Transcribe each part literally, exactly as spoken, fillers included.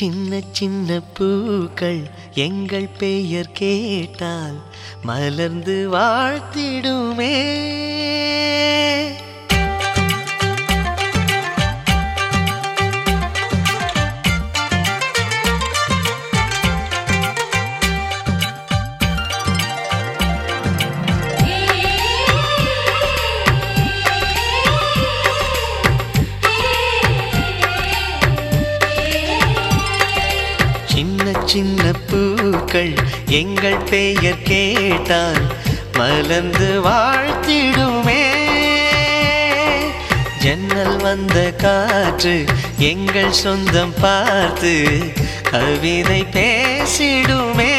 சின்ன சின்ன பூக்கள் எங்கள் பெயர் கேட்டால் மலர்ந்து வாழ்த்திடுமே. சின்ன சின்ன பூக்கள் எங்கள் பெயர் கேட்டால் மலர்ந்து வாழ்த்திடுமே. ஜன்னல் வந்த காற்று எங்கள் சொந்தம் பார்த்து கவிதை பேசிடுமே.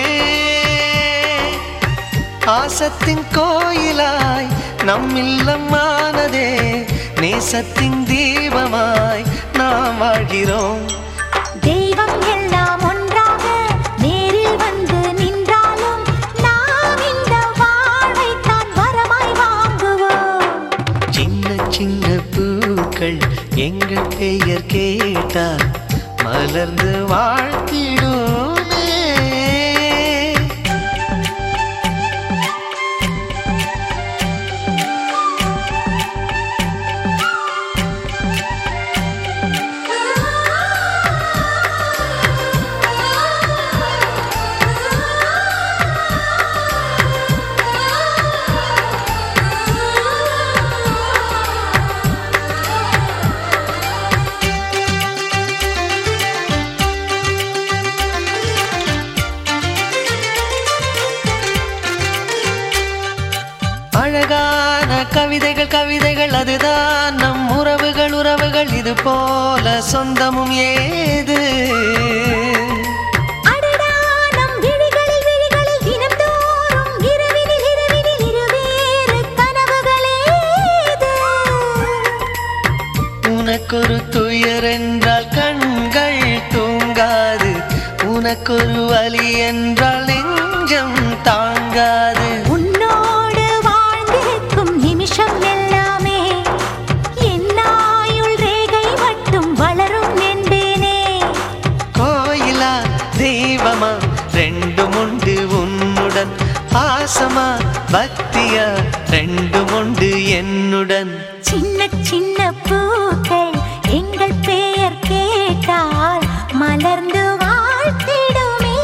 ஆசத்தின் கோயிலாய் நம் இல்லமானதே, நேசத்தின் தீபமாய் நாம் வாழ்கிறோம். தெய்வம் எல்லாம் ஒன்றாக நேரில் வந்து நின்றாலும் நாம் இந்த வாழ்வைத்தான் வரமாய் வாங்குவோம். சின்ன சின்ன பூக்கள் எங்கள் பெயர் கேட்டால் மலர்ந்து வாழ்த்திடுமே. அழகான கவிதைகள் கவிதைகள் அதுதான் நம் உறவுகள் உறவுகள், இது போல சொந்தமும் ஏது. உனக்கொரு துயர் என்றால் கண்கள் தூங்காது, உனக்கொரு வலி என்றால் நெஞ்சம் தாங்காது. தெய்வமா ரெண்டும் உண்டு உன்னுடன், பாசமா பக்தியா ரெண்டும் உண்டு என்னுடன். சின்ன சின்ன பூக்கள் எங்கள் பெயர் கேட்டால் மலர்ந்து வாழ்த்திடுமே.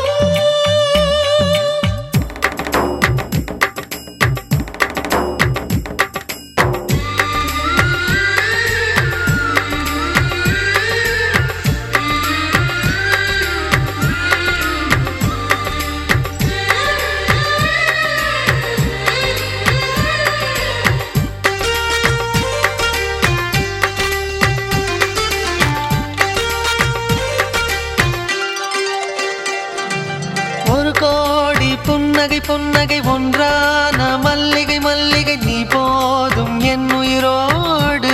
ஒரு கோடி புன்னகை புன்னகை ஒன்றான மல்லிகை மல்லிகை நீ போதும் என் உயிரோடு.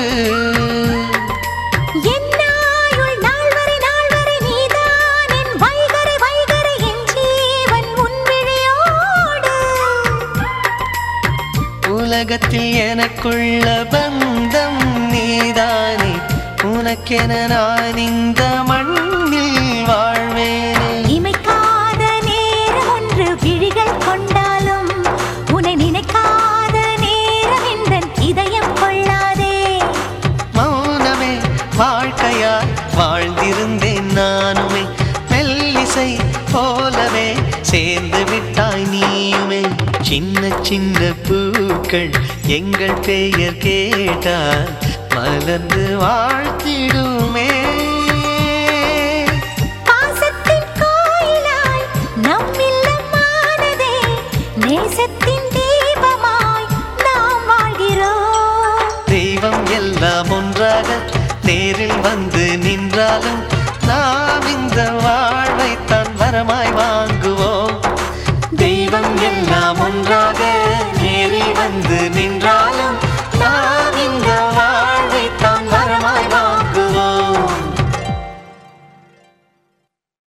உலகத்தில் எனக்குள்ள பந்தம் நீதானே, உனக்கென நான் இந்த மண்ணில் வாழ்வேனே. இமைக்காத நேரம் ஒன்று விழிகள் கொண்டாலும் உன்னை நினைக்காத நேரம் இந்த இதயம் கொள்ளாதே. மௌனமே வாழ்க்கையாய் வாழ்ந்திருந்தேன் நானுமே, மெல்லிசை போலவே சேர்ந்து விட்டாய் நீயுமே. சின்ன சின்ன பூக்கள் எங்கள் பெயர் கேட்டால் மலர்ந்து வாழ்த்திடுமே. பாசத்தின் கோயிலாய் நம் இல்லமானதே, நேசத்தின் தீபமாய் நாம் வாழ்கிறோம். தெய்வம் எல்லாம் ஒன்றாக நேரில் வந்து நின்றாலும் நாம் இந்த வாழ்வைத்தான் வரமாய் வாங்குவோம். தெய்வம் எல்லாம் ஒன்றாக நேரில் வந்து நின்றாலும் நாம் இந்த